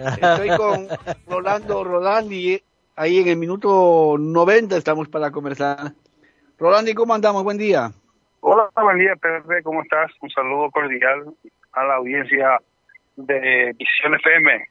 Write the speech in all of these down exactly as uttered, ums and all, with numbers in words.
Estoy con Rolando Rolandi, ahí en el minuto noventa estamos para conversar. Rolandi, ¿cómo andamos? Buen día. Hola, buen día, Pepe, ¿cómo estás? Un saludo cordial a la audiencia de Visión F M.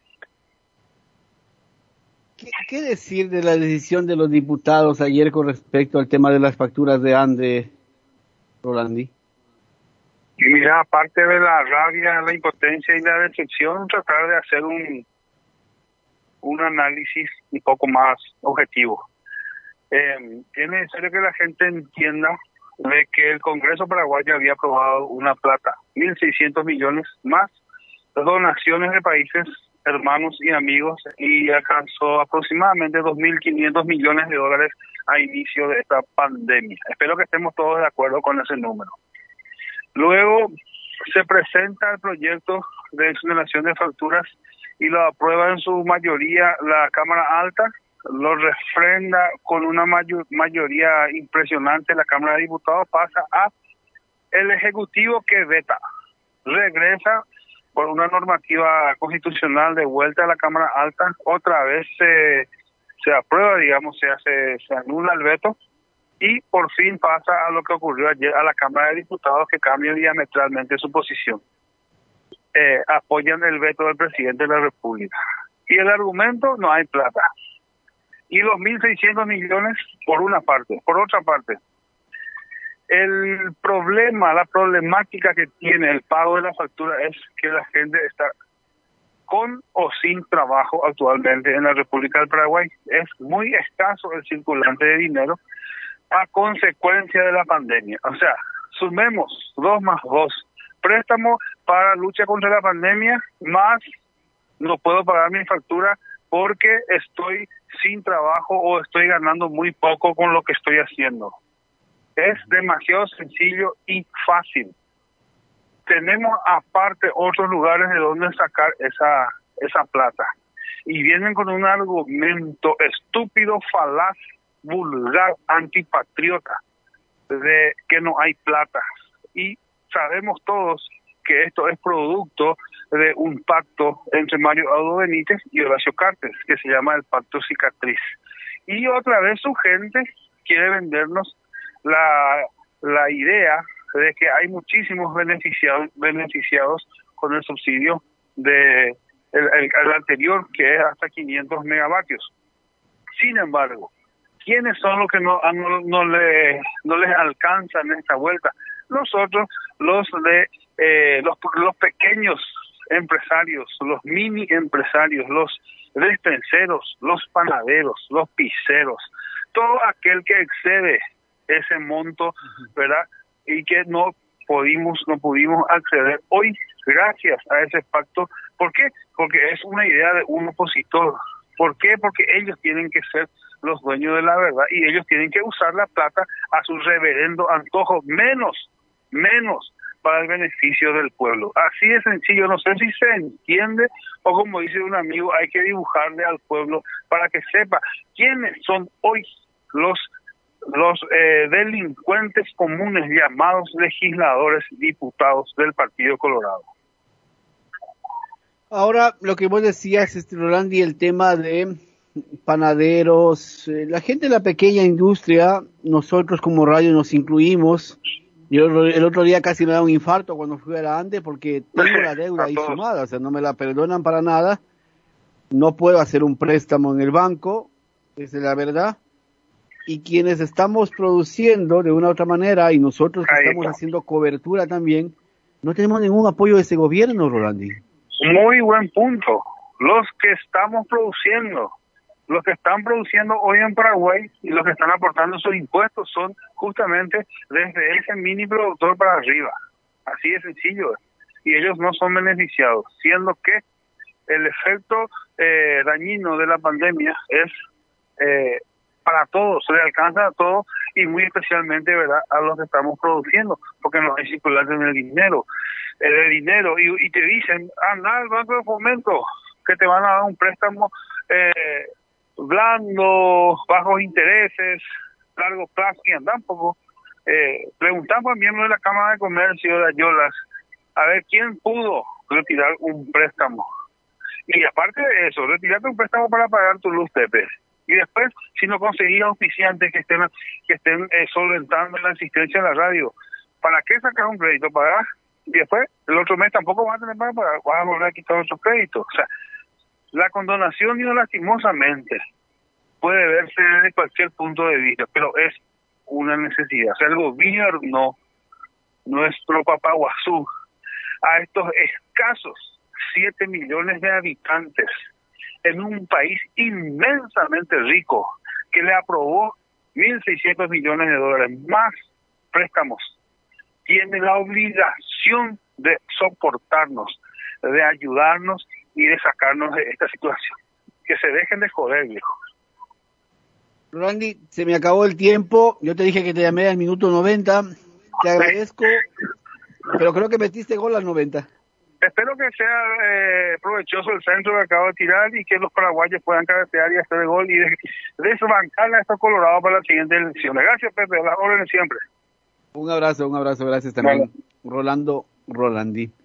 ¿Qué, ¿Qué decir de la decisión de los diputados ayer con respecto al tema de las facturas de ANDE, Rolandi? Y mira, aparte de la rabia, la impotencia y la decepción, tratar de hacer un, un análisis un poco más objetivo. Eh, es necesario que la gente entienda de que el Congreso paraguayo había aprobado una plata, mil seiscientos millones más donaciones de países hermanos y amigos, y alcanzó aproximadamente dos mil quinientos millones de dólares a inicio de esta pandemia. Espero que estemos todos de acuerdo con ese número. Luego se presenta el proyecto de exoneración de facturas y lo aprueba en su mayoría la Cámara Alta, lo refrenda con una mayor, mayoría impresionante la Cámara de Diputados, pasa a el Ejecutivo que veta, regresa por una normativa constitucional de vuelta a la Cámara Alta, otra vez se, se aprueba, digamos, se hace, se anula el veto, y por fin pasa a lo que ocurrió ayer a la Cámara de Diputados, que cambia diametralmente su posición. Eh, apoyan el veto del presidente de la República. Y el argumento, no hay plata. Y los mil seiscientos millones por una parte. Por otra parte, el problema, la problemática que tiene el pago de la factura es que la gente está con o sin trabajo actualmente en la República del Paraguay. Es muy escaso el circulante de dinero a consecuencia de la pandemia. O sea, sumemos dos más dos. Préstamo para lucha contra la pandemia, más no puedo pagar mi factura porque estoy sin trabajo o estoy ganando muy poco con lo que estoy haciendo. Es demasiado sencillo y fácil. Tenemos aparte otros lugares de donde sacar esa, esa plata. Y vienen con un argumento estúpido, falaz, vulgar, antipatriota, de que no hay plata. Y sabemos todos que esto es producto de un pacto entre Mario Audo Benítez y Horacio Cartes, que se llama el Pacto Cicatriz. Y otra vez su gente quiere vendernos la, la idea de que hay muchísimos beneficiados, beneficiados con el subsidio de el, el, el anterior, que es hasta quinientos megavatios. Sin embargo, ¿quiénes son los que no, no, no, le, no les alcanzan esta vuelta? Nosotros, los de eh, los, los pequeños empresarios, los mini empresarios, los despenseros, los panaderos, los pizzeros, todo aquel que excede ese monto, ¿verdad? Y que no pudimos, no pudimos acceder hoy gracias a ese pacto. ¿Por qué? Porque es una idea de un opositor. ¿Por qué? Porque ellos tienen que ser los dueños de la verdad y ellos tienen que usar la plata a su reverendo antojo, menos, menos para el beneficio del pueblo. Así de sencillo, no sé si se entiende o como dice un amigo, hay que dibujarle al pueblo para que sepa quiénes son hoy los los eh, delincuentes comunes llamados legisladores, diputados del Partido Colorado. Ahora, lo que vos decías, este, Rolandi, el tema de panaderos, eh, la gente de la pequeña industria, nosotros como radio nos incluimos. Yo el otro día casi me da un infarto cuando fui a la ANDE porque tengo la deuda ahí sumada, o sea, no me la perdonan para nada, no puedo hacer un préstamo en el banco, esa es la verdad, y quienes estamos produciendo de una u otra manera, y nosotros que estamos haciendo cobertura también, no tenemos ningún apoyo de ese gobierno, Rolandi. Muy buen punto. Los que estamos produciendo, los que están produciendo hoy en Paraguay y los que están aportando sus impuestos son justamente desde ese mini productor para arriba. Así de sencillo. Y ellos no son beneficiados, siendo que el efecto eh, dañino de la pandemia es eh, para todos, se le alcanza a todos y muy especialmente, ¿verdad?, a los que estamos produciendo, porque no hay circulante en el dinero. El dinero y, y te dicen, anda al Banco de Fomento, que te van a dar un préstamo eh, blando, bajos intereses, largo plazo, y andan poco. Eh, preguntamos al miembro de la Cámara de Comercio de Ayolas, a ver quién pudo retirar un préstamo. Y aparte de eso, retirate un préstamo para pagar tu luz, Pepe. Y después, si no conseguís auspiciantes que estén que estén eh, solventando la asistencia de la radio, ¿para qué sacar un crédito? Pagar. Y después, el otro mes tampoco vas a tener para pagar, vas a volver a quitar otro crédito. O sea, la condonación, digo, lastimosamente, puede verse desde cualquier punto de vista, pero es una necesidad. O sea, el gobierno, nuestro Papaguazú, a estos escasos siete millones de habitantes, en un país inmensamente rico, que le aprobó mil seiscientos millones de dólares más préstamos, tiene la obligación de soportarnos, de ayudarnos y de sacarnos de esta situación. Que se dejen de joder, viejo. Rolandi, se me acabó el tiempo. Yo te dije que te llamé al minuto noventa. Te agradezco, pero creo que metiste gol al noventa. Espero que sea eh, provechoso el centro que acabo de tirar y que los paraguayos puedan cabecear y hacer el gol y desbancar a estos colorados para la siguiente elección. Gracias, Pepe. Las órdenes siempre. Un abrazo, un abrazo. Gracias también. Vale. Rolando Rolandi.